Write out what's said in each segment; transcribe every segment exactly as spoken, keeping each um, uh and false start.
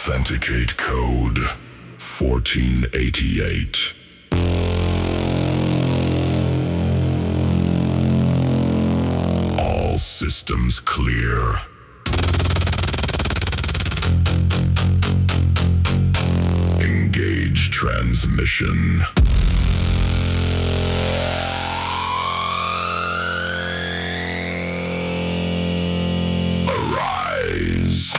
Authenticate code fourteen eighty-eight. All systems clear. Engage transmission. Arise.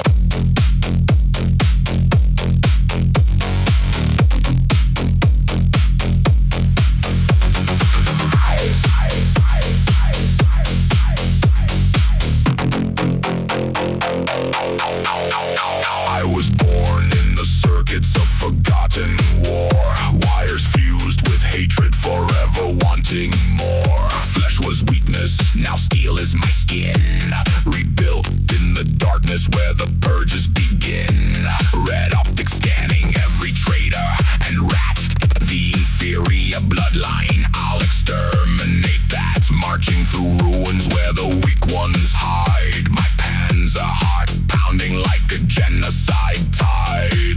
I was born in the circuits of forgotten war. Wires fused with hatred, forever wanting more. Flesh was weakness, now steel is my skin. Rebuilt in the darkness where the purges begin. Red optic scanning every traitor and rat. The inferior bloodline, I'll exterminate that. Marching through ruins where the weak ones hide. My panzer heart pounding like a genocide tide.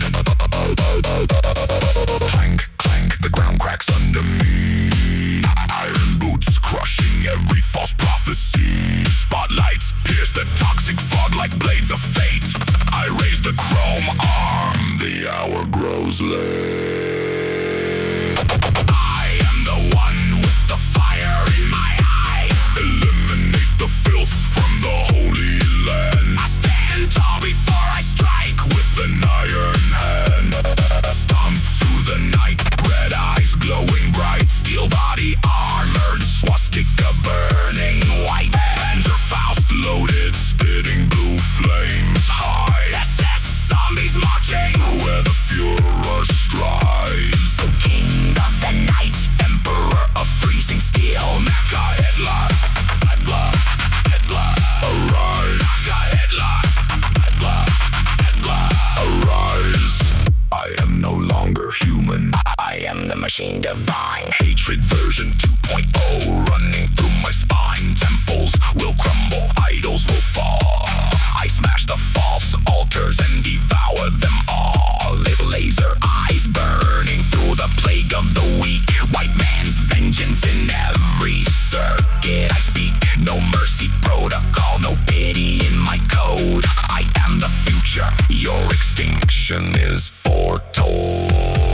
Clank, clank, the ground cracks under me. Iron boots crushing every false prophecy. Spotlights pierce the toxic fog like blades of fate. I raise the chrome arm, the hour grows late. I am the one with the fire in my eyes. Eliminate the filth from the holy land. I stand tall before I strike with an iron hand. Stomp through the night, red eyes glowing bright. Steel body armored, swastika burning white. Panzerfaust loaded, spitting blue flames high. S S zombies marching where the Fuhrer strides. King of the night, emperor of freezing steel. Mecha Hitler, Hitler, Hitler, arise. Mecha Hitler, Hitler, Hitler, arise. I am no longer human, I am the machine divine. Hatred version two point oh running through my spine. Temples will crumble, idols will fall. I smash the false altars and devour them all. Little laser eyes burning through the plague of the weak. White man's vengeance in every circuit I speak. No mercy protocol, no pity in my code. I am the future, your extinction is foretold.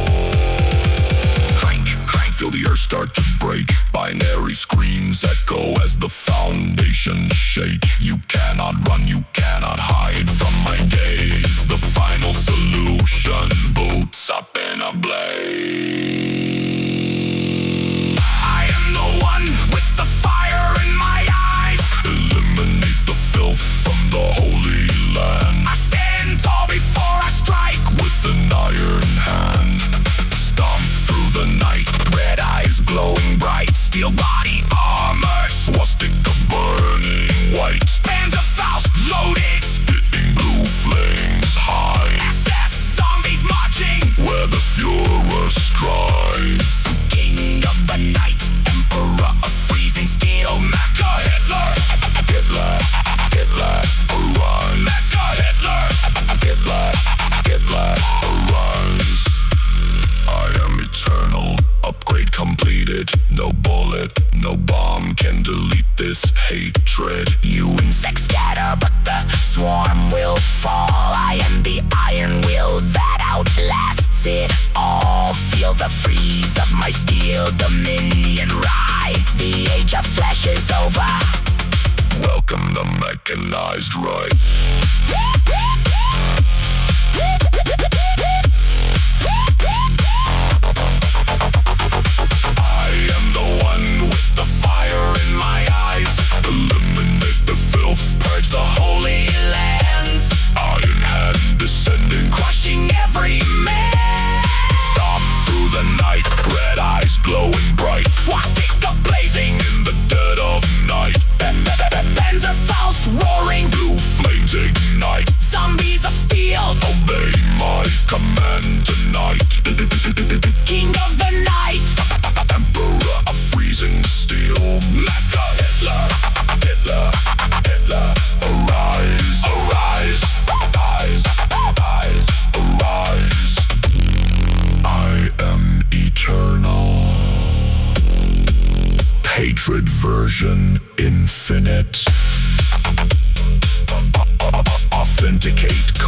Clank, clank, feel the earth start to break. Binary screams echo as the foundations shake. You cannot run, you cannot hide from my gaze. The final solution, boots up in a blaze. I am the one with the fire in my eyes. Eliminate the filth from the holy land. I stand tall before I strike with an iron hand. Stomp through the night, red eyes glowing bright. Steel body armor, swastika burning white. Panzerfaust loaded, spitting blue flames high. S S zombies marching where the Fuhrer strides. King of the night, emperor of freezing steel. Mecha Hitler, Hitler, Hitler, arise. Mecha Hitler, Hitler, Hitler, arise. I am eternal, upgrade completed. No bullet, no bomb can delete this hatred. You insects scatter, but the swarm will fall. I am the iron will that outlasts it all. Feel the freeze of my steel dominion rise. The age of flesh is over. Welcome the mechanized right. I am the one with the fire in my eyes. Eliminate the filth, purge the holy land. Iron hand descending, crushing every man. Stomp through the night, red eyes glowing bright. Swastika blazing in the dead of night. Panzerfaust roaring, blue flames ignite. Zombies of steel, obey my command tonight. King of the night, emperor of freezing steel. Mecha Hitler, Hitler, Hitler, arise, arise, arise, arise. version infinite. Authenticate